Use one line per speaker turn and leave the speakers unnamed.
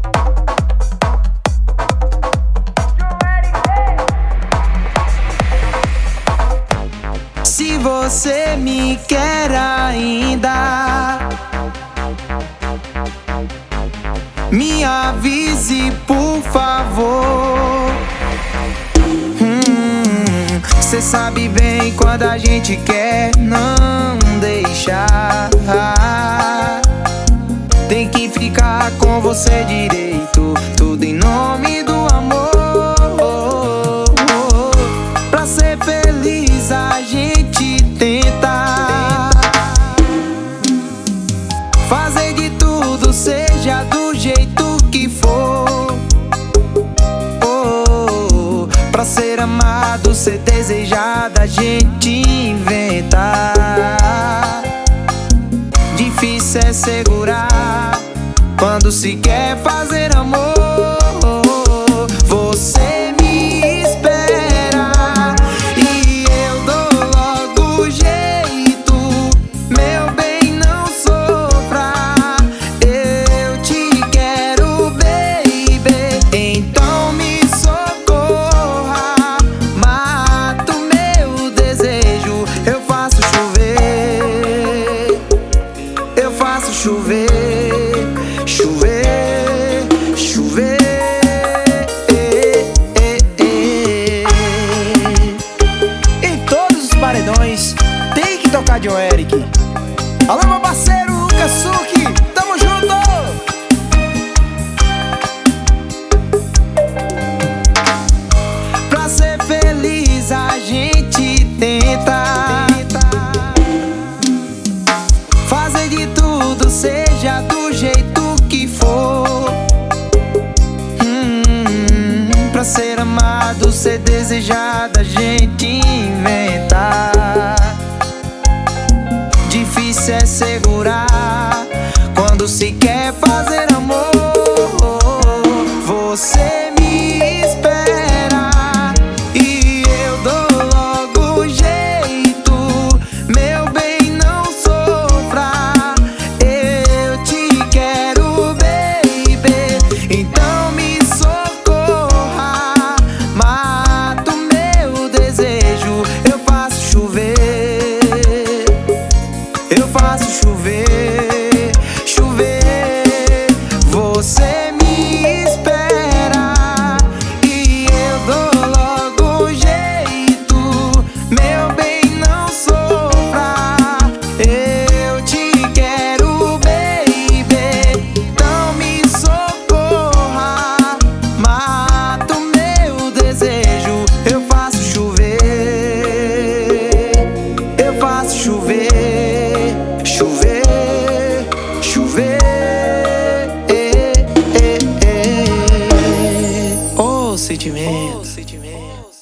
Se você me quer ainda, me avise, por favor. Cê sabe bem quando a gente quer não deixar. Tem que ficar com você direito, tudo em nome do amor. Pra ser feliz a gente tenta fazer de tudo, seja do jeito que for. Pra ser amado, ser desejado, a gente inventa. Difícil é segurar quando se quer fazer amor. Você me espera e eu dou logo o jeito. Meu bem, não sofra, eu te quero, baby. Então me socorra, mata o meu desejo. Eu faço chover, eu faço chover, chover, chover. Em todos os paredões tem que tocar John Eric. Alô, meu parceiro Lucas Suki, tamo junto! Pra ser feliz a gente tenta fazer de tudo, seja do jeito que for. Pra ser amado, ser desejado, a gente inventa. Difícil é segurar quando se quer fazer amor. Você me espera e eu dou logo o jeito. Meu bem, não sofra, eu te quero, baby. Então me socorra, mata o meu desejo. Eu faço chover, eu faço chover, chover. Você me espera e eu dou logo o jeito. Meu bem, não sofra, eu te quero, baby. Então me socorra, mata o meu desejo. Eu faço chover, eu faço chover, chover, chover. Oh, sentimento.